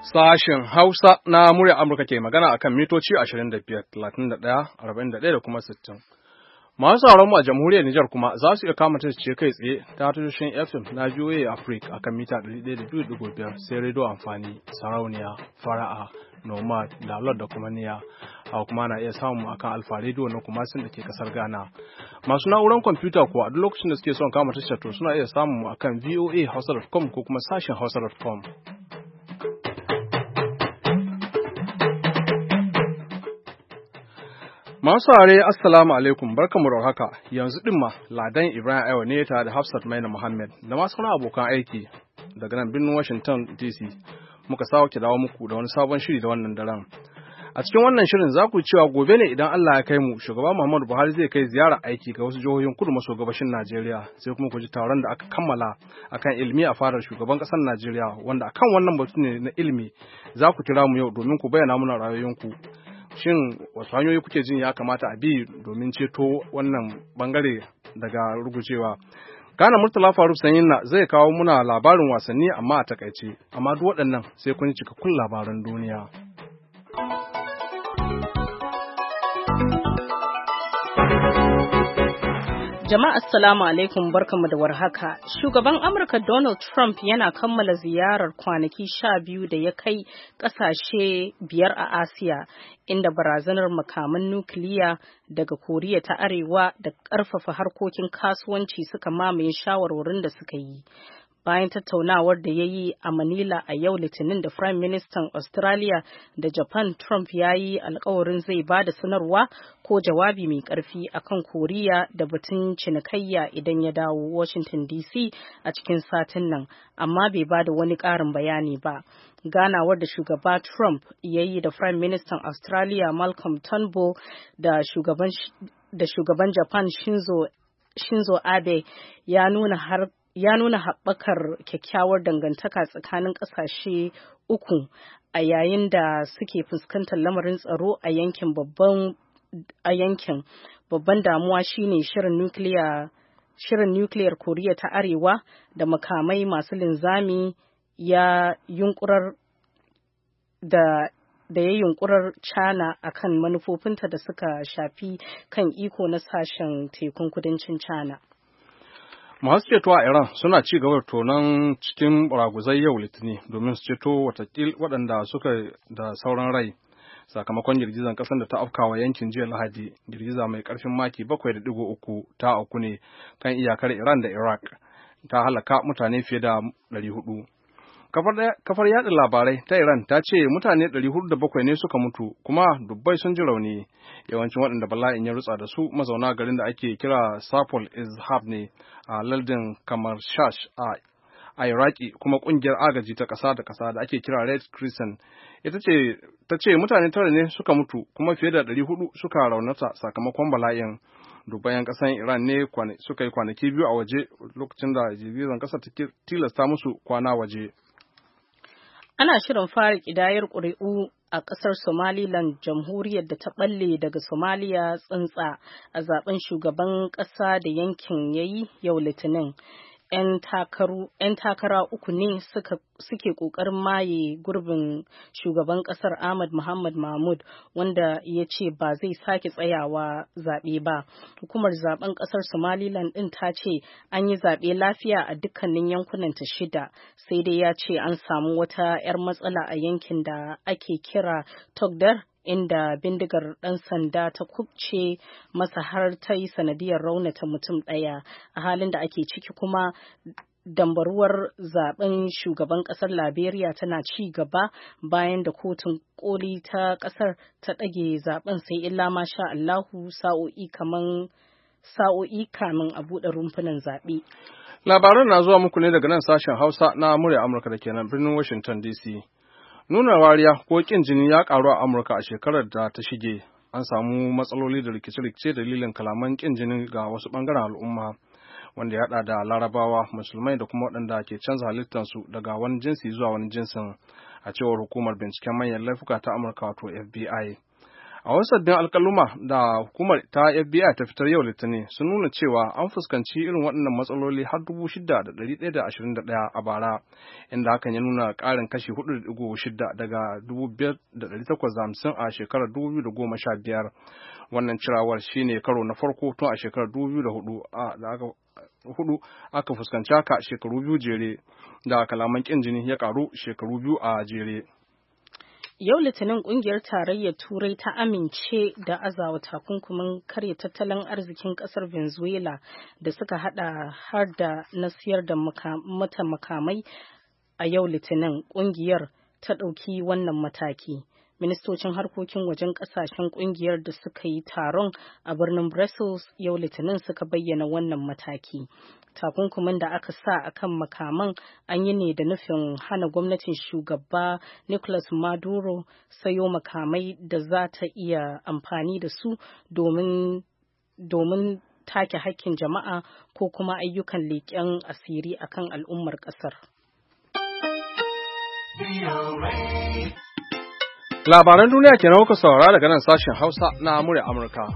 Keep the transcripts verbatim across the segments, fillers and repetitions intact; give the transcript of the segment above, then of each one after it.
Sashen Hausa na murya Amurka ke magana akan mitoci ashirin da biyar, talatin da ɗaya, arba'in da ɗaya da kuma sittin. Masu sauran mu a jamhuriyar Nijar kuma za su iya kama ta ce kai tsaye ta tashoshin F M na V O A Africa akan mita ɗari ɗaya da biyu da ɗigo biyar sai rediyo amfani, sarauniya, fara'a, nomad, dalot da kuma niya. Hawa kuma na iya samun akan alfa rediyo na kuma sun da ke kasar Ghana. Masu na'urar kwamfuta kuwa a duk lokacin da suke son kama tashar to suna iya samun akan V O A hausa dot com ko kuma sashen hausa dot com. Masu are assalamu alaikum barkamu da haka yanzu din ma Ladan Ibrahim Aiwa ne tare da Hafsat Maina Muhammad da masu sauran abokan aiki daga nan birnin Washington D C muka sauke dawo muku da wani sabon shiri da wannan daren. A cikin wannan shirin za ku cewa gobe ne idan Allah ya kai mu shugaba Muhammadu Buhari zai kai ziyara aiki ga wasu jihohin kudu maso gabashin Najeriya sai kuma ku ji taron da aka kammala akan ilimi a fadar shugaban ƙasar Najeriya wanda akan wannan batu ne na ilimi za ku kira mu yau domin ku bayyana mana ra'ayoyinku. Shin wasu hanyoyi kuke jin ya kamata a bi domin ceto wannan bangare daga rugujewa? Ghana Murtala Faruk Sanyinna zai kawo muna labarin wasanni amma a takaice, amma duk waɗannan sai kun cikakkun labaran duniya. Jama'a assalamu alaikum barkanmu da warhaka. Shugaban Amurka Donald Trump yana kammala ziyarar kwanaki sha biyu da ya kai ƙasashe biyar a Asiya, inda barazanar makaman nukiliya daga Koriya ta Arewa da ƙarfafa harkokin kasuwanci suka mamaye shawarwarin da suka yi. Bayan tattaunawar da ya yi a Manila a yau Litinin da Prime Minister Australia da Japan, Trump ya yi alkawarin zai ba da sanarwa ko jawabi mai ƙarfi akan Koriya da batun cinikayya idan ya dawo Washington D C a cikin satin nan, amma bai ba da wani ƙarin bayani ba. Ganawar da shugaba Trump ya yi da Prime Minister Australia Malcolm Turnbull da shugaban da shugaban Japan Shinzo Shinzo Abe ya nuna har ya nuna haɓakar kyakkyawar dangantaka tsakanin ƙasashe uku a yayin da suke fuskantar lamarin tsaro a yankin babban a yankin babban damuwa shine shirin nukiliya shirin nukiliyar Koriya ta Arewa da makamai masu linzami ya yunkurar da da ya yunkurar China akan manufofinta da suka shafi kan iko na sashen tekun kudancin China. Masu ceto a Iran suna ci gaba da tonon cikin baraguzai yau Litinin domin su ceto watakil waɗanda suka da sauran rai sakamakon girgizar ƙasar da ta afkawa yankin jiya Lahadi. Girgiza mai ƙarfin maki bakwai da ɗigo uku ta auku ne kan iyakar Iran da Iraq, ta halaka mutane fiye da ɗari hudu. Kafar yaɗa labarai ta Iran ta ce mutane ɗari hudu da bakwai ne suka mutu kuma dubbai sun ji rauni. Yawancin waɗanda bala'in ya rutsa da su mazauna garin da ake kira Sapol Izhab ne a lardin Kamar Shash a Iraki, kuma ƙungiyar agaji ta ƙasa da ƙasa da ake kira Red Crescent ita ce ta ce mutane tara ne suka mutu kuma fiye da ɗari hudu suka raunata sakamakon bala'in. Dubbayan ƙasar Iran ne suka yi kwanaki biyu a waje lokacin da girgizar ƙasa ta tilasta musu kwana waje. Ana shirin fara ƙidayar ƙuri'u a ƙasar Somaliland, jamhuriyar da ta ɓalle daga Somaliya tsantsa a zaben shugaban ƙasa da yankin ya yi yau Litinin. 'Yan takara uku ne suke ƙoƙarin maye gurbin shugaban ƙasar Ahmad Muhammad Mahmud, wanda ya ce ba zai sake tsayawa zaɓe ba. Hukumar zaben ƙasar Somaliland ɗin ta ce an yi zaɓe lafiya a dukkanin yankunan ta shida, sai dai ya ce an samu wata 'yar matsala a yankin da ake kira Togdar, inda bindigar ɗan sanda ta kubce masa har ta yi sanadiyar raunata mutum ɗaya. A halin da ake ciki kuma dambaruwar zaben shugaban ƙasar Liberia tana ci gaba bayan da kotun koli ta ƙasar ta ɗage zaben sai illa ma sha Allahu sa'o'i kaman sa'o'i kamin a buɗe rumfunan zaɓe. Labaran na zuwa muku ne daga nan sashen Hausa na murya Amurka da ke nan birnin Washington D C. Nuna wariya ko ƙin jini ya ƙaru a Amurka a shekarar da ta shige. An samu matsaloli da rikice-rikice dalilin kalaman ƙin jini ga wasu ɓangaren al'umma, wanda ya haɗa da Larabawa, Musulmai da kuma waɗanda ke canza halittarsu daga wani jinsi zuwa wani jinsin, a cewar hukumar binciken manyan laifuka ta Amurka wato F B I. A wasu sabbin alkaluma da hukumar ta F B I ta fitar yau Litinin sun nuna cewa an fuskanci irin waɗannan matsaloli har dubu shida da ɗari ɗaya da ashirin da ɗaya a bara, inda hakan ya nuna ƙarin kashi hudu da ɗigo shida daga dubu biyar da ɗari takwas da hamsin a shekarar dubu biyu da goma sha biyar. Wannan cirawar shine karo na farko tun a shekarar dubu biyu da hudu da aka hudu aka fuskanci haka shekaru biyu jere da kalaman ƙin jini ya ƙaru shekaru biyu a jere. Yau Litinin kungiyar tarayyar Turai ta amince da azawa takunkumin karya tattalin arzikin kasar Venezuela da suka hada har da na siyar da mata makamai. A yau Litinin kungiyar ta ɗauki wannan mataki. Ministocin harkokin wajen kasashen kungiyar da suka yi taron a birnin Brussels yau Litinin suka bayyana wannan mataki. Takunkumin da aka sa a kan makaman an yi ne da nufin hana gwamnatin shugaba Nicolas Maduro sayo makamai da za ta iya amfani da su domin domin take hakkin jama'a ko kuma ayyukan leƙen asiri akan al'ummar ƙasar. Labaran duniya kenan kuka saurara daga nan sashen Hausa na murya Amurka.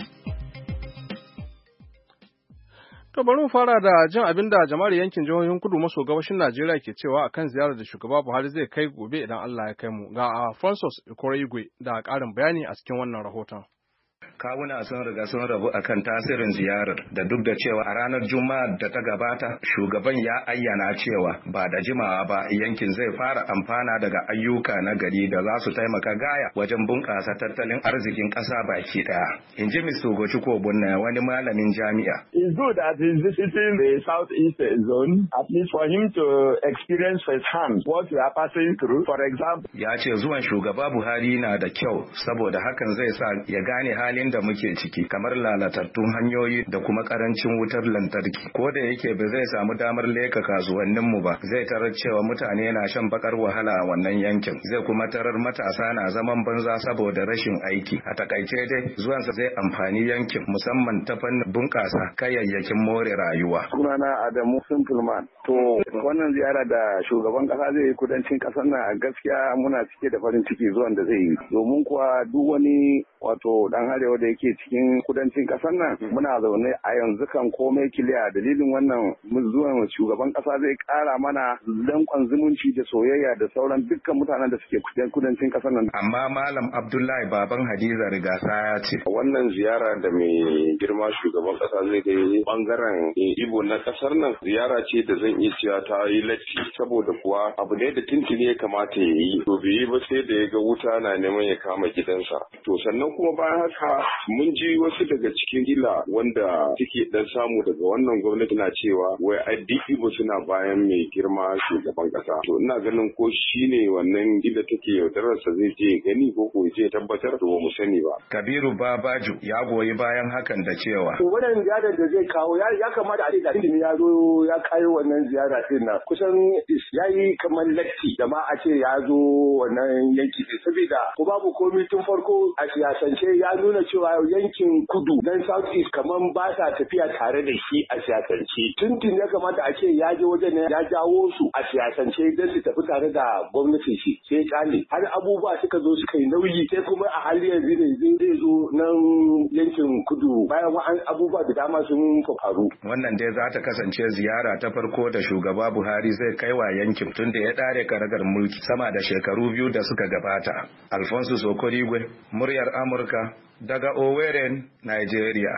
To bari mu fara da jin abin da jama'ar yankin jihohin kudu maso gabashin Najeriya ke cewa akan ziyarar da shugaba Buhari zai kai gobe idan Allah ya kai mu. Ga Alphonsus Ikoreigwe da ƙarin bayani a cikin wannan rahoton. Kawuna sun riga sun rabu akan tasirin ziyarar da duk da cewa a ranar Juma'a da ta gabata shugaban ya ayyana cewa ba da jimawa ba yankin zai fara amfana daga ayyuka na gari da za su taimaka gaya wajen bunƙasa tattalin arzikin ƙasa baki ɗaya. In ji Mister Gochukwu Bunna wani malamin jami'a. It's good that he's visiting the southeast zone, at least for him to experience firsthand what we are passing through. For example, ya ce zuwan shugaba Buhari na da kyau saboda hakan zai sa ya gane halin da muke ciki kamar lalatattun hanyoyi da kuma karancin wutar lantarki. Ko da yake ba zai samu damar leka kasuwannin mu ba, zai tarar cewa mutane na shan bakar wahala a wannan yankin. Zai kuma tarar matasa na zaman banza saboda rashin aiki. A takaice dai zuwansa zai amfani yankin musamman ta fannin bunƙasa kayayyakin more rayuwa. Sunana Adamu Simpleman. To wannan ziyara da shugaban kasa zai yi kudancin kasar nan a gaskiya muna cike da farin ciki zuwan da zai yi. Domin kuwa duk wani wato dan arewa da yake cikin kudancin kasar nan muna zaune a yanzu kan komai kiliya. Dalilin wannan zuwan shugaban kasa zai kara mana dankon zumunci da soyayya da sauran dukkan mutanen da suke kudancin kasar nan. Amma Malam Abdullahi Baban Hadiza Rigasa ya ce wannan ziyara da mai girma shugaban kasa zai kai bangaren Ibo na kasar nan ziyara ce da zan iya cewa ta yi latti saboda kuwa abu ne da tuntuni ya kamata ya yi to bai yi ba sai da ya ga wuta na neman ya kama gidansa. To sannan kuma bayan haka mun ji wasu daga cikin gila wanda suke dan samu daga wannan gwamnati na cewa wai ai Ibo suna bayan mai girma shugaban kasa. To ina ganin ko shine wannan gila take yaudararsa zai je gani ko ko je tabbatar da ba mu sani ba. Kabiru Babaju ya goyi bayan hakan da cewa to wannan ziyarar da zai kawo ya kamata a ce da ilimi ya zo ya kayo wannan ziyara din nan kusan yayi kamar latti da ma a ce ya zo wannan yanki din saboda ko babu komai tun farko a siyasance ya nuna cewa yankin kudu dan south east kamar ba sa tafiya tare da shi a siyasance tuntun ya kamata a ce ya je wajen ya jawo su a siyasance don su tafi tare da gwamnatin shi sai kale har abubuwa suka zo suka yi nauyi sai kuma a hali yanzu ne zai zo nan yankin kudu bayan wa'an abubuwa da dama sun faru. Wannan dai za ta kasance ziyara ta farko da shugaba Buhari zai kai wa yankin tun da ya ɗare karagar mulki sama da shekaru biyu da suka gabata. Alfonso Sokorigwe, muryar Amurka, daga Owerri, Nigeria.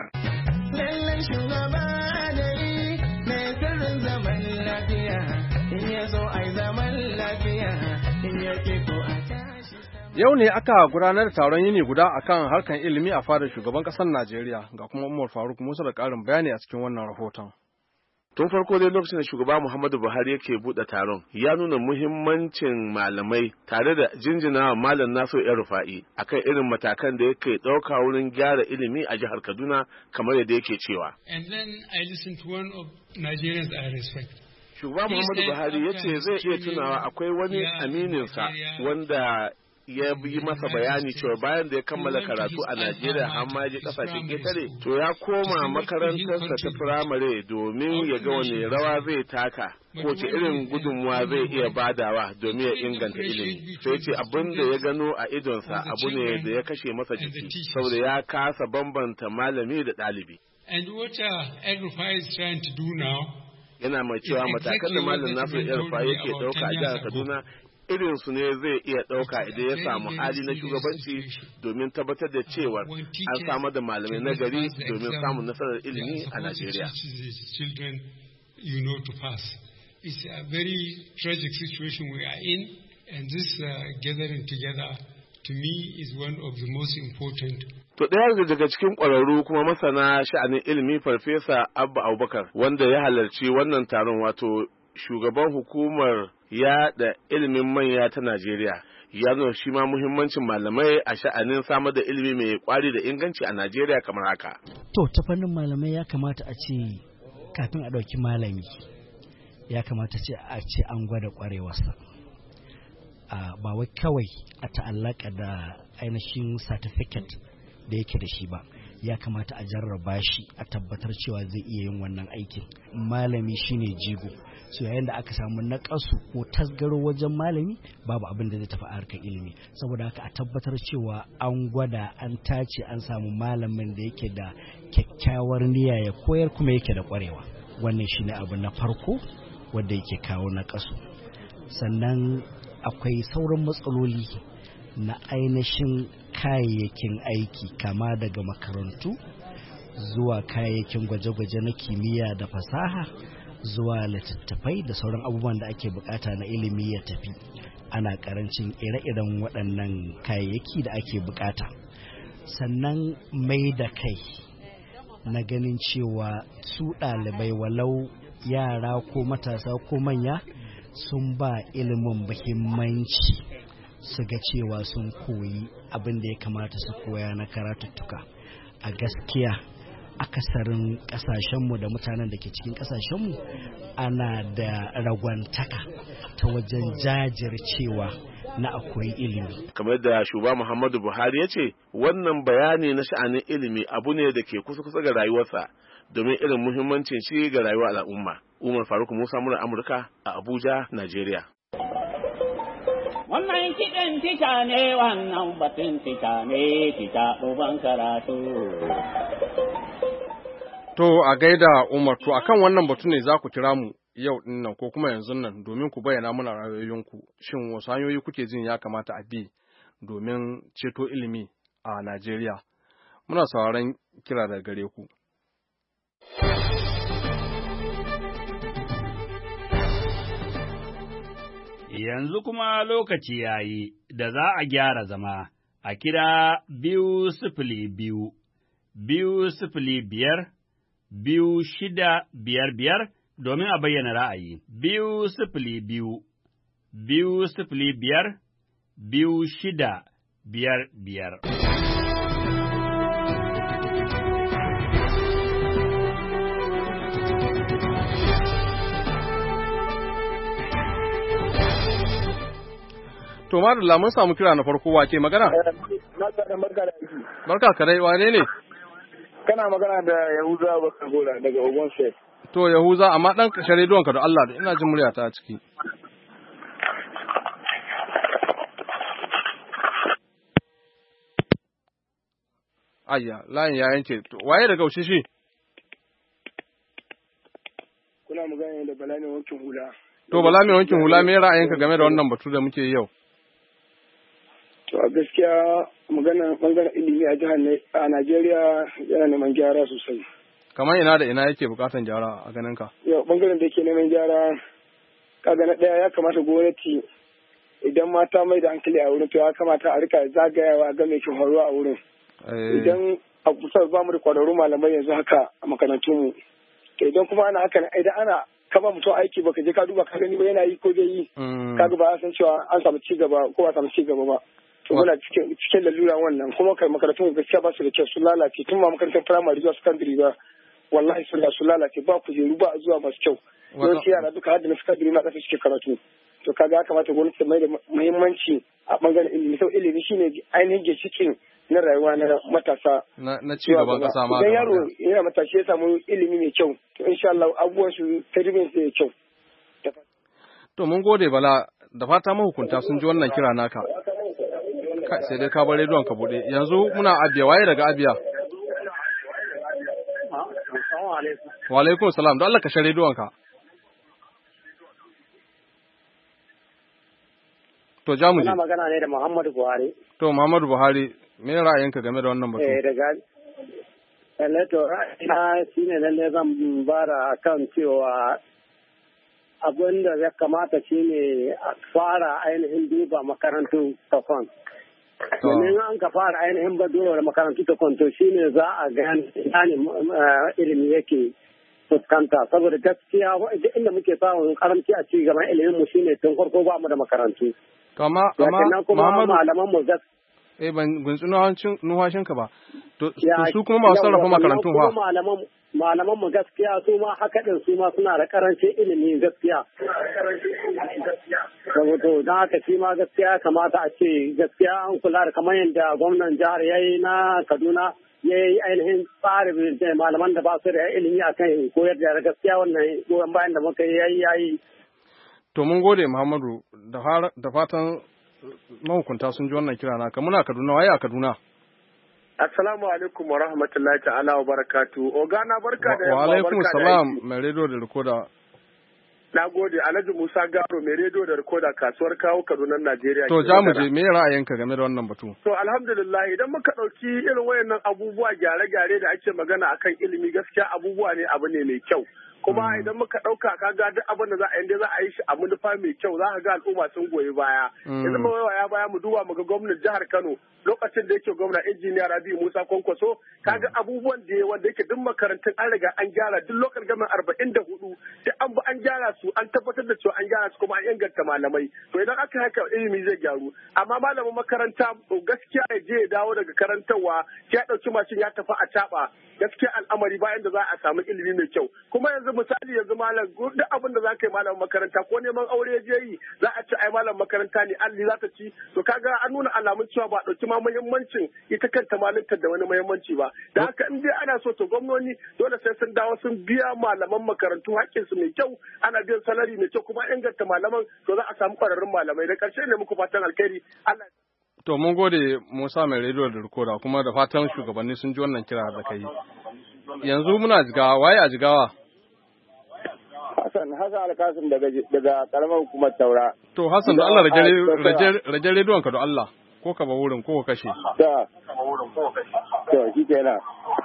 Lallan shugaba ne mai sirrin zaman lafiya, in ya zo ai zaman lafiya, in ya ke ko a tashi. Yau ne aka gudanar da taron yini guda akan harkan ilimi a fadar shugaban ƙasar Najeriya, ga kuma Umar Faruk Musa da ƙarin bayani a cikin wannan rahoton. Tun farko dai lokacin da shugaba Muhammadu Buhari yake buɗe taron ya nuna muhimmancin malamai tare da jinjina Malam Nasiru El Rufa'i akan irin matakan da yake ɗauka wurin gyara ilimi a jihar Kaduna kamar yadda yake cewa. And then I listened to one of Nigerians I respect. Shugaba Muhammadu Buhari ya ce zai iya tunawa akwai wani amininsa wanda ya yi masa bayani cewa bayan da ya kammala karatu a Najeriya har ma je kasashen ƙetare to ya koma makarantarsa ta firamare domin ya ga wani rawa zai taka ko ce irin gudunmuwa zai iya badawa domin ya inganta ilimi. Sai ce abin da ya gano a idonsa abu ne da ya kashe masa jiki saboda ya kasa bambanta malami da ɗalibi. And what uh, El-Rufai is trying to do now, yana mai cewa matakan da Malam Nasir El-Rufai yake ɗauka a jihar Kaduna irin su ne zai iya ɗauka idan ya samu hali na shugabanci domin tabbatar da cewa an samar da malamai na gari domin samun nasarar ilimi a Najeriya. It's a very tragic situation we are in, and this uh, gathering together to me is one of the most important. To ɗaya daga cikin ƙwararru kuma masana sha'anin ilimi Farfesa Abba Abubakar wanda ya halarci wannan taron wato shugaban hukumar yaɗa ilimin manya ta Najeriya ya nuna shi ma muhimmancin malamai a sha'anin samar da ilimi mai kwari da inganci a Najeriya kamar haka. To ta fannin malamai ya kamata a ce kafin a ɗauki malami ya kamata ce a ce an gwada ƙwarewarsa. Ba wai kawai a ta'allaka da ainihin certificate da yake da shi ba, ya kamata a jarraba shi a tabbatar cewa zai iya yin wannan aikin. Malami shine jigo, so yayin da aka samu naƙasu ko tasgaro wajen malami babu abin da zai tafi a harkar ilimi. Saboda haka a tabbatar cewa an gwada, an tace, an samu malamin da yake da kyakkyawar niyya ya koyar kuma yake da ƙwarewa. Wannan shine abu na farko wanda yake kawo naƙasu. Sannan akwai sauran matsaloli na ainihin kayayyakin aiki kama daga makarantu zuwa kayayyakin gwaje-gwaje na kimiyya da fasaha zuwa littattafai da sauran abubuwan da ake bukata na ilimi ya tafi. Ana karancin ire-iren waɗannan kayayyaki da ake bukata. Sannan mai da kai na ganin cewa su ɗalibai walau yara ko matasa ko manya sun ba ilimin muhimmanci su ga cewa sun koyi abin da ya kamata su koya na karatuttuka. A gaskiya akasarin kasashenmu da mutanen da ke cikin kasashenmu ana da ragwantaka ta wajen jajircewa na akwai ilimi. Kamar da shugaba Muhammadu Buhari ya ce wannan bayani na sha'anin ilimi abu ne da ke kusa-kusa ga rayuwarsa domin irin muhimmancin shi ga rayuwar al'umma. Umar Faruk Musa murar Amurka a Abuja, Najeriya. Wannan kiɗin tica ne, wannan batun tica ne, tica ɗuban karatu. To a gaida Umar, to akan wannan batu ne za ku kira mu yau din nan ko kuma yanzu nan domin ku bayyana mana ra'ayoyinku. Shin wasu hanyoyi kuke jin ya kamata a bi domin ceto ilimi a Najeriya? Muna sauraron kira daga gare ku. Yanzu kuma lokaci ya yi da za a gyara zama a kira biyu sifili biyu, biyu sifili biyar, biyu shida biyar biyar domin a bayyana ra'ayi. Biyu sifili biyu, biyu sifili biyar, biyu shida biyar biyar. To madalla mun samu kira na farko wake magana? Barka ka dai, wane ne? Kana magana da Yahuza Bakar Gola daga Ogun State. To Yahuza, amma dan kashe rediyon ka da Allah, ina jin murya ta ciki. Ayya, layin ya yanke. Waye daga Ushe shi? Kuna magana da Bala mai wankin hula. To Bala mai wankin hula, me ra'ayinka game da wannan batu da muke yau? To a gaskiya magana bangaren ilimi a jihar a Najeriya yana neman gyara sosai. Kamar ina da ina yake bukatan gyara a ganin ka? Yau bangaren da yake neman gyara kaga na ɗaya ya kamata gwamnati idan mata mai da hankali a wurin to ya kamata a rika zagayawa ga mai ke faruwa a wurin. Idan a kusa ba mu da kwararru malamai yanzu haka a makarantunmu. Idan kuma ana haka idan ana kama mutum aiki baka je ka duba ka gani ba yana yi ko zai yi kaga ba a san cewa an samu ci gaba ko ba samu ci gaba ba. To muna cikin cikin lalura wannan kuma kai makarantun gaskiya ba su da kyau su lalace tun ma makarantar firamare zuwa sakandare ba wallahi sun da su lalace ba kujeru ba zuwa masu kyau. Yawanci yara duka hadda na sakandare na ƙasa suke karatu. to kaga ya kamata gwamnati ta mai da muhimmanci a bangaren ilimi sau ilimi shine ainihin ginshikin na rayuwa na matasa na ci gaban kasa ma idan yaro yana matashi ya samu ilimi mai kyau to insha Allah abubuwan su tarbiyyar su kyau. To mun gode Bala da fata mahukunta sun ji wannan kira naka. Sai dai ka bar rediyon ka bude. Yanzu muna Abia, waye daga Abia? Wa alaikum salam, don Allah ka share rediyon ka. To ja mu je. Ina magana ne da Muhammadu Buhari. To Muhammadu Buhari, me ra'ayinka game da wannan batu? Eh daga lalle to ra'ayina shine lalle zan bara akan cewa abin da ya kamata shine a fara ainihin duba makarantun takwan. Domin an ka fara ainihin ba duba makarantu takwan to shine za a gane ilimi yake fuskanta saboda gaskiya inda muke samun karamci a ci gaban ilimin mu shine tun farko ba mu da makarantu. To amma amma Muhammadu malaman mu gas eh ban gunsu nuhashin ka ba. To su kuma masu sarrafa makarantun fa. Malaman malaman mu gaskiya su ma haka din su ma suna da karancin ilimi gaskiya. Saboda dan haka shi ma gaskiya kamata a ce gaskiya an kula da kamar yadda gwamnan jihar yayi na Kaduna ya yi ainihin tsarin malaman da ba su da ilimi a kan koyar da gaskiya wannan goyon bayan da muka yi yayi. To mun gode Muhammadu da fatan mahukunta sun ji wannan kira naka. Muna Kaduna, waye a Kaduna? Assalamu alaikum wa rahmatullahi ta'ala wa barakatu. Ogana barka da yamma. Wa alaikum salam mai rediyo da rikoda. Na gode Alhaji Musa Garo mai rediyo da rikoda kasuwar kawo Kaduna Najeriya. To ja mu je me ra'ayinka game da wannan batu? To alhamdulillah idan muka ɗauki irin wayannan abubuwa gyare-gyare da ake magana akan ilimi gaskiya abubuwa ne abu ne mai kyau. Kuma idan muka ɗauka kaga duk abin da za a yi za a yi shi a manufa mai kyau za ka ga al'umma sun goyi baya. Yanzu mu ya baya mu duba mu ga gwamnan jihar Kano lokacin da yake gwamna injiniya Rabi Musa Kwankwaso kaga abubuwan da wanda yake duk makarantun an riga an gyara duk lokacin gaman arba'in da hudu sai an bi an gyara su an tabbatar da cewa an gyara su kuma an inganta malamai to idan aka haka ilimi zai gyaru amma malamin makaranta gaskiya ya je ya dawo daga karantarwa ya ɗauki mashin ya tafi a caɓa gaskiya al'amari bayan da za a samu ilimi mai kyau kuma yanzu misali yanzu malam duk abin da za ka yi malamin makaranta ko neman aure ya je yi za a ce ai malam makaranta ne alli za ta ci to kaga an nuna alamun cewa ba ɗauki ma muhimmancin ita kanta malinta da wani muhimmanci ba da haka in dai ana so to gwamnoni dole sai sun dawo sun biya malaman makarantu haƙƙinsu mai kyau ana biyan salari mai kyau kuma inganta malaman to za a samu ƙwararrun malamai da ƙarshe ne muku fatan alkhairi Allah. To mun gode Musa mai rediyo da rikoda kuma da fatan shugabanni sun ji wannan kira da kai. Yanzu muna jigawa, waye a jigawa? Hassan, Hassan Alkasim daga daga karamar hukumar Taura. To Hassan da Allah rage rage rediyon ka da Allah ko ka ba wurin ko ka kashe. Da. To shi kenan.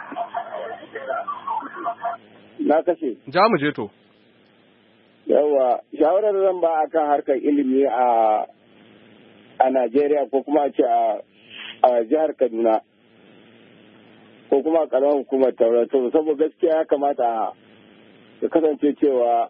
Na kashe. Ja mu je to. Yawa, shawarar zan ba akan harkar ilimi a a Najeriya ko kuma a ce a jihar Kaduna ko kuma a karamar hukumar Taura to saboda gaskiya ya kamata ya kasance cewa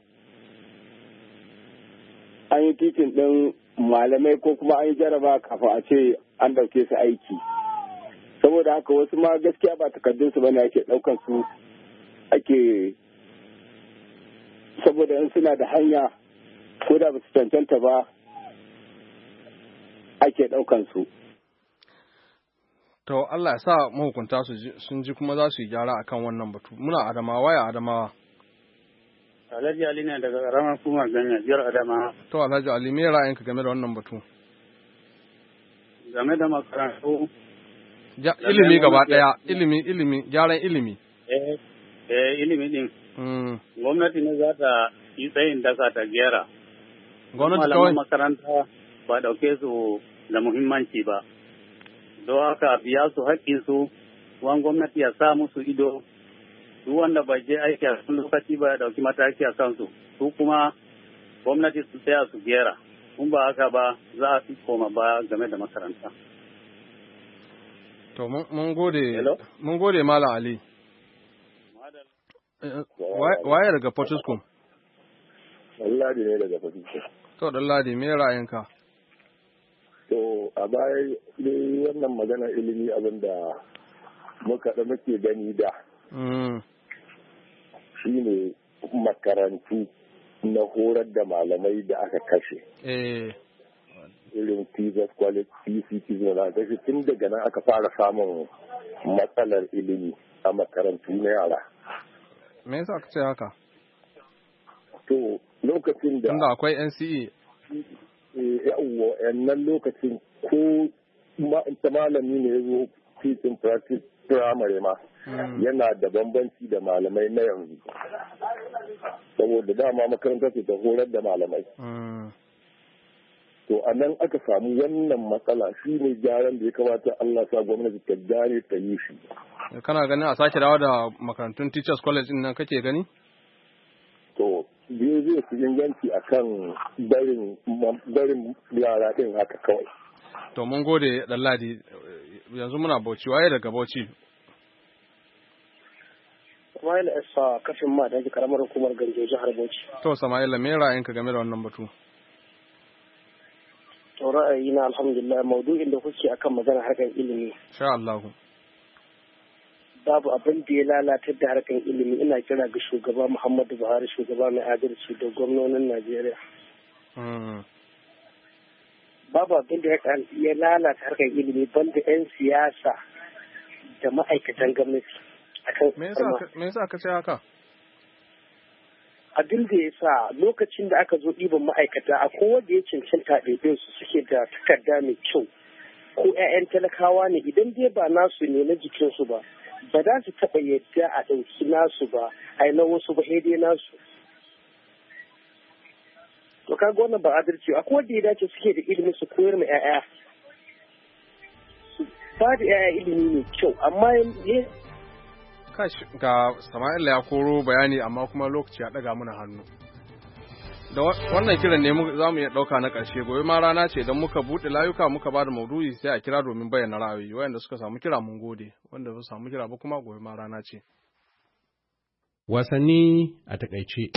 an yi titin ɗin malamai ko kuma an yi jaraba kafin a ce an ɗauke su aiki saboda haka wasu ma gaskiya ba takardunsu ba ne ake ɗaukan su ake saboda in suna da hanya ko da ba su cancanta ba ake ɗaukan su. To Allah ya sa mahukunta sun ji kuma za su yi gyara akan wannan batu. Muna Adamawa, waya Adamawa. Alhaji Ali ne daga ƙaramar kuma ganya biyar Adamawa. To Alhaji Ali, me ra'ayinka game da wannan batu? Game da makarantu. Ilimi gaba ɗaya, ilimi, ilimi, gyaran ilimi. Eh, eh ilimi din. Gwamnati ne za ta yi tsayin daka ta gyara. Gwamnati kawai. Makaranta ba ɗauke su da muhimmanci ba. Don haka biya su haƙƙinsu, wani gwamnati ya sa musu ido, duk wanda bai je aiki a cikin lokaci ba ya ɗauki mataki a kansu, su kuma gwamnati su tsaya su gera, in ba haka ba za a fi koma ba game da makaranta. To mun gode, mun gode Malam Ali. Waye daga Fortiskum? Ladi ne daga Fortiskum. To Ladi, me ra'ayinka? To a baya dai wannan magana ilimi abin da muka da muke gani da shi ne makarantu na horar da malamai da aka kashe. Irin T-Z College, T C T na kashe tun daga nan aka fara samun matsalar ilimi a makarantu na yara. Me yasa aka ce haka? To lokacin da tunda akwai N C E. Yawwa yannan lokacin ko malami ne ya zo teaching practice primary ma yana da bambanci da malamai na yanzu. Saboda dama makaranta ce ta horar da malamai. To a nan aka samu wannan matsala shi ne gyaran da ya kamata Allah sa gwamnati ta gyare ta yi shi. Kana ganin a sake dawo da makarantun Teachers College din nan kake gani? To biyu zai fi inganci a kan barin yara ɗin haka kawai. To mun gode Ɗanladi, yanzu muna Bauchi, waye daga Bauchi? Sama'ila Esa kafin ma da karamar hukumar Ganjo jihar Bauchi. To Sama'ila, me ra'ayinka game da wannan batu? To ra'ayina alhamdulillah maudu'in da kuke akan magana harkar ilimi. Sha Allah. Babu abin da ya lalatar da harkar ilimi, ina kira ga shugaba Muhammadu Buhari, shugaba mai adalci da gwamnonin Najeriya. Babu abin da ya lalata harkar ilimi banda 'yan siyasa da ma'aikatan gwamnati. Me yasa ka ce haka? Abin da ya sa lokacin da aka zo ɗiban ma'aikata a kowanne ya cancanta ɗaiɗe su suke da takarda mai kyau ko 'ya'yan talakawa ne, idan dai ba nasu ne na jikinsu ba ba za su taɓa yadda a ɗauki nasu ba a na wasu ba dai nasu. To kaga wannan ba adalci, a kowanne ya dace suke da ilimi su koyar ma 'ya'ya su ba da 'ya'ya ilimi mai kyau, amma ga Sama'ila ya koro bayani amma kuma lokaci ya ɗaga mana hannu. Da wannan kiran ne za mu iya ɗauka na ƙarshe, gobe ma rana ce don muka buɗe layuka muka ba da maudu'i sai a kira domin bayyana ra'ayoyi. Wayanda suka samu kira mun gode, wanda ba su samu kira ba kuma gobe ma rana ce. Wasanni a takaice.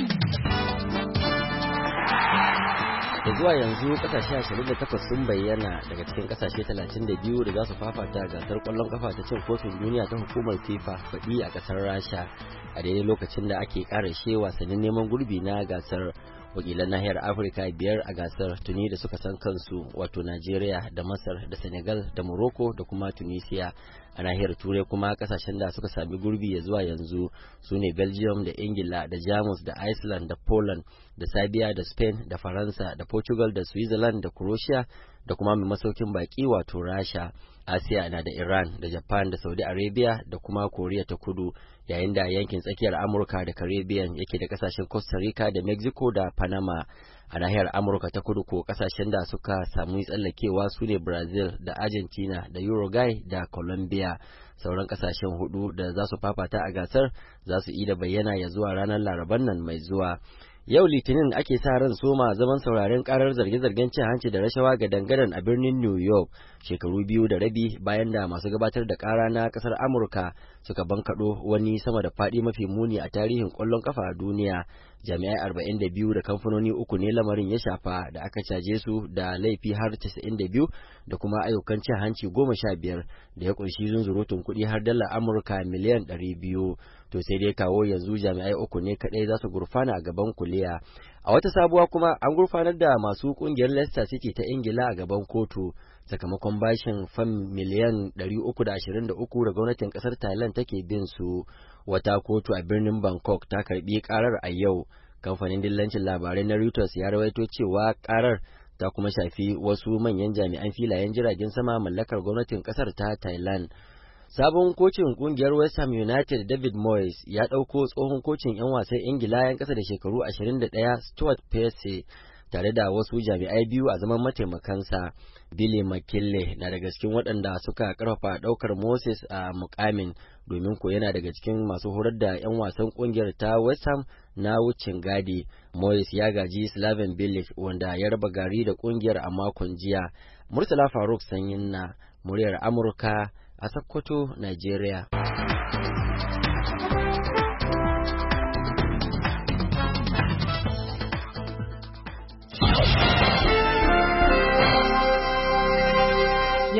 da zuwa yanzu kasashe ashirin da takwas sun bayyana daga cikin kasashe talatin da biyu da za su fafata gasar kwallon kafa ta cin kofin duniya ta hukumar FIFA faɗi a ƙasar Rasha a daidai lokacin da ake ƙarashe wasannin neman gurbi na gasar. Wakilan nahiyar Afirka biyar a gasar tuni da suka san kansu, wato Najeriya da Masar da Senegal da Morocco da kuma Tunisia. A nahiyar Turai kuma kasashen da suka sami gurbi ya zuwa yanzu su ne Belgium da Ingila da Jamus da Iceland da Poland da Serbia da Spain da Faransa da Portugal da Switzerland da Croatia da kuma mai masaukin baki wato Rasha. Asiya na da Iran da Japan da Saudi Arabia da kuma Koriya ta Kudu, yayin da yankin tsakiyar Amurka da Caribbean yake da kasashen Costa Rica da Mexico da Panama. A nahiyar Amurka ta Kudu ko kasashen da suka samu tsallakewa su ne Brazil da Argentina da Uruguay da Colombia. Sauran kasashen hudu da za su fafata a gasar za su iya bayyana ya zuwa ranar Laraban nan mai zuwa. Yau Litinin ake sa ran soma zaman sauraren karar zarge-zargen cin hanci da rashawa ga dangaren a birnin New York, shekaru biyu da rabi bayan da masu gabatar da kara na kasar Amurka suka bankaɗo wani sama da faɗi mafi muni a tarihin ƙwallon kafa a duniya. Jami'ai arba'in da biyu da kamfanoni uku ne lamarin ya shafa da aka caje su da laifi har casa'in da biyu da kuma ayyukan cin hanci goma sha biyar da ya kunshi zunzurutun kuɗi har dala Amurka miliyan ɗari biyu. To sai dai kawo yanzu jami'ai uku ne kaɗai za su gurfana a gaban kuliya. A wata sabuwa kuma an gurfanar da masu ƙungiyar Leicester City ta Ingila a gaban kotu sakamakon bashin fam miliyan ɗari uku da ashirin da uku da gwamnatin ƙasar Thailand take bin su. Wata kotu a birnin Bangkok ta karbi karar a yau. Kamfanin dillancin labarai na Reuters ya rawaito cewa karar ta kuma shafi wasu manyan jami'an filayen jiragen sama mallakar gwamnatin kasar ta Thailand. Sabon kocin kungiyar West Ham United David Moyes ya ɗauko tsohon kocin 'yan wasan Ingila 'yan ƙasa da shekaru ashirin da ɗaya Stuart Pearce tare da wasu jami'ai biyu a zaman mataimakansa. Billy McKinley na daga cikin waɗanda suka karfafa ɗaukar Moses a mukamin, domin ko yana daga cikin masu horar da 'yan wasan ƙungiyar ta West Ham na wucin gadi. Moyes ya gaji Slaven Bilic wanda ya raba gari da ƙungiyar a makon jiya. Murtala Faruk Sanyin na muryar Amurka a Sokoto, Nigeria.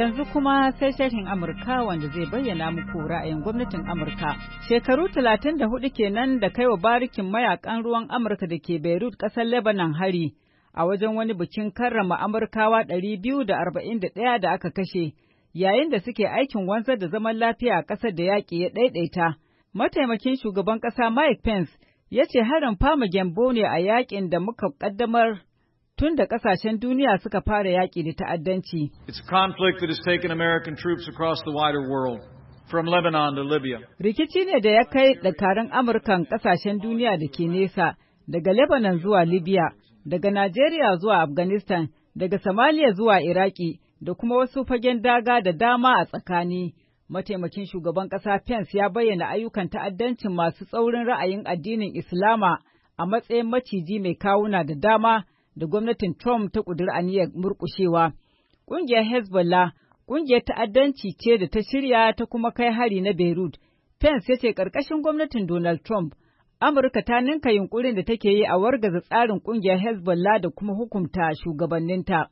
Yanzu kuma sai sharhin Amurka wanda zai bayyana muku ra'ayin gwamnatin Amurka. Shekaru talatin da hudu kenan da kaiwa barikin mayakan ruwan Amurka da ke Beirut ƙasar Lebanon hari a wajen wani bikin karrama Amurkawa ɗari biyu da arba'in da ɗaya da aka kashe yayin da suke aikin wanzar da zaman lafiya a ƙasar da yaƙi ya ɗaiɗaita. Mataimakin shugaban ƙasa Mike Pence ya ce harin fama gyambo ne a yaƙin da muka ƙaddamar tun da ƙasashen duniya suka fara yaƙi da ta'addanci. It's a conflict that has taken American troops across the wider world, from Lebanon to Libya. Rikici ne da ya kai dakarun Amurkan ƙasashen duniya da ke nesa, daga Lebanon zuwa Libya, daga Najeriya zuwa Afghanistan, daga Somalia zuwa Iraki, da kuma wasu fagen daga da dama a tsakani. Mataimakin shugaban ƙasa Pence ya bayyana ayyukan ta'addancin masu tsaurin ra'ayin addinin Islama a matsayin maciji mai kawuna da dama da gwamnatin Trump ta ƙudiri aniyar murƙushewa. Ƙungiyar Hezbollah, ƙungiyar ta'addanci ce da ta shirya ta kuma kai hari na Beirut. Pence ya ce ƙarƙashin gwamnatin Donald Trump, Amurka ta ninka yunƙurin da take yi a wargaza tsarin ƙungiyar Hezbollah da kuma hukunta shugabanninta.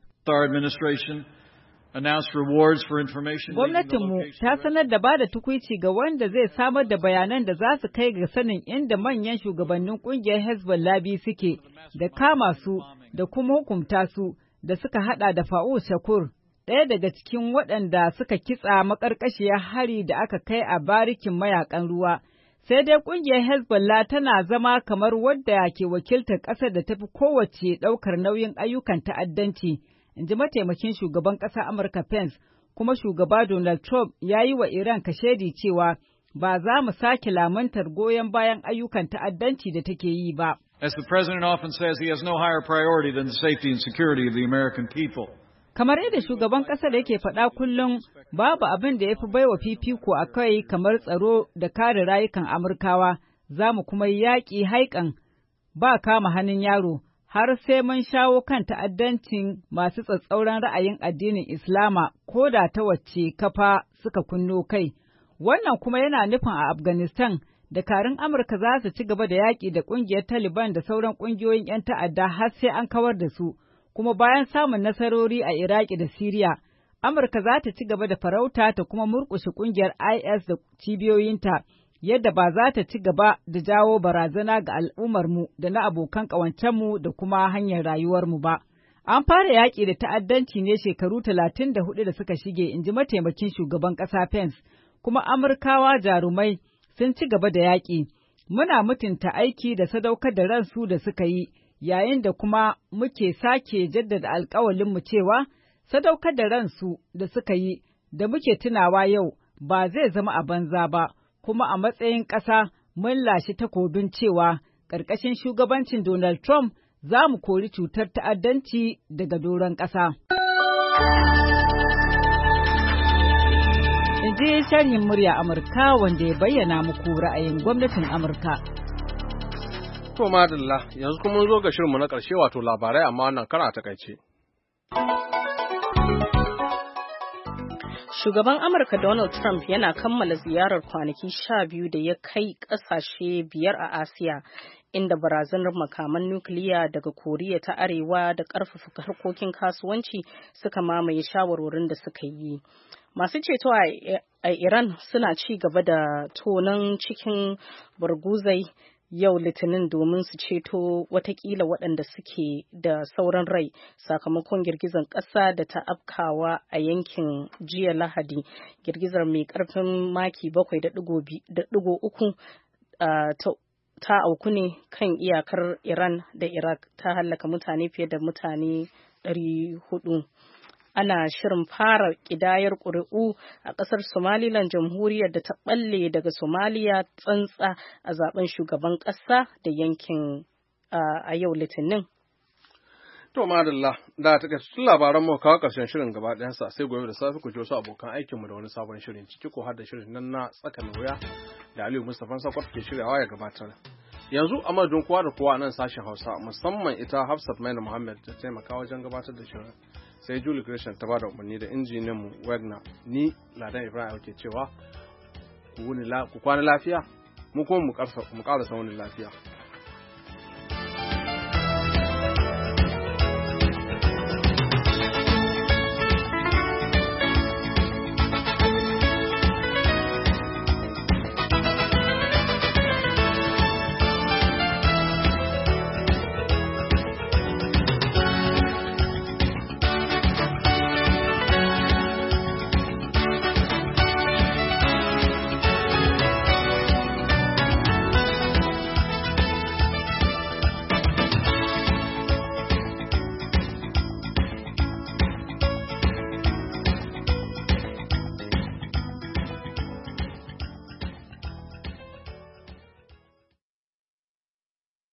Gwamnatinmu ta sanar da ba da tukuici ga wanda zai samar da bayanan da za su kai ga sanin inda manyan shugabannin ƙungiyar Hezbollah biyu suke, da kama su, da kuma hukunta su, da suka hada da Fa'u Shakur, ɗaya daga cikin waɗanda suka kitsa maƙarƙashiyar hari da aka kai a barikin mayakan ruwa. Sai dai ƙungiyar Hezbollah tana zama kamar wadda ke wakiltar ƙasar da tafi kowace ɗaukar nauyin ayyukan ta'addanci, in ji mataimakin shugaban ƙasa Amurka Pence, kuma shugaba Donald Trump ya yi wa Iran kashedi cewa ba za mu sake lamantar goyon bayan ayyukan ta'addanci da take yi ba. As the president often says, he has no higher priority than the safety and security of the American people. Kamar yadda shugaban ƙasar yake faɗa kullum, babu abin da ya fi baiwa fifiko a kai kamar tsaro da kare rayukan Amurkawa, za mu kuma yaƙi haikan ba kama hannun yaro, har sai mun shawo kan ta'addancin masu tsatsauran ra'ayin addinin Islama ko da ta wacce kafa suka kunno kai. Wannan kuma yana nufin a Afghanistan, dakarun Amurka za su ci gaba da yaƙi da ƙungiyar Taliban da sauran ƙungiyoyin 'yan ta'adda har sai an kawar da su. Kuma bayan samun nasarori a Iraki da Siriya, Amurka za ta ci gaba da farauta ta kuma murƙushe ƙungiyar I S da cibiyoyinta, yadda ba za ta ci gaba da jawo barazana ga al'ummarmu da na abokan ƙawancenmu da kuma hanyar rayuwarmu ba. An fara yaƙi da ta'addanci ne shekaru talatin da hudu da suka shige, in ji mataimakin shugaban ƙasa Pence, kuma Amurkawa jarumai sun ci gaba da yaƙi. Muna mutunta aiki da sadaukar da ransu da suka yi, yayin da kuma muke sake jaddada alƙawalinmu cewa sadaukar da ransu da suka yi da muke tunawa yau ba zai zama a banza ba, kuma a matsayin ƙasa mun lashe takobin cewa ƙarƙashin shugabancin Donald Trump za mu kori cutar ta'addanci daga doron ƙasa. In ji sharhin murya Amurka wanda ya bayyana muku ra'ayin gwamnatin Amurka. To madalla, yanzu kuma mun zo ga shirinmu na ƙarshe wato labarai amma wannan kara takaice. Shugaban Amurka Donald Trump yana kammala ziyarar kwanaki sha biyu da ya kai ƙasashe biyar a Asiya, inda barazanar makaman nukiliya daga Koriya ta Arewa da ƙarfafa harkokin kasuwanci suka mamaye shawarwarin da suka yi. Masu ceto a Iran suna ci gaba da tonon cikin barguzai yau Litinin domin su ceto watakila waɗanda suke da sauran rai sakamakon girgizar ƙasa da ta afkawa a yankin jiya Lahadi. Girgizar mai ƙarfin maki bakwai da ɗigo uku ta auku ne kan iyakar Iran da Iraq, ta hallaka mutane fiye da mutane ɗari hudu. Ana shirin fara ƙidayar ƙuri'u a ƙasar Somaliland, jamhuriyar da ta ɓalle daga Somaliya tsantsa a zaben shugaban ƙasa da yankin a yau Litinin. To madalla, da ta kasu labaran mu kawo ƙarshen shirin gaba ɗayansa sai gobe da safe ku ji wasu abokan aikinmu da wani sabon shirin ciki ko har da shirin nan na tsakanin wuya da Aliyu Mustapha Sakwat ke shiryawa ya gabatar. Yanzu a madadin kowa da kowa nan sashen Hausa musamman ita Hafsat Maina Muhammad ta taimaka wajen gabatar da shirin. Sai Julie Gresham ta bada umarni da injiniyan mu Wagner, ni Ladan Ibrahim ke cewa ku kwana lafiya mu kuma mu ƙarasa wani lafiya.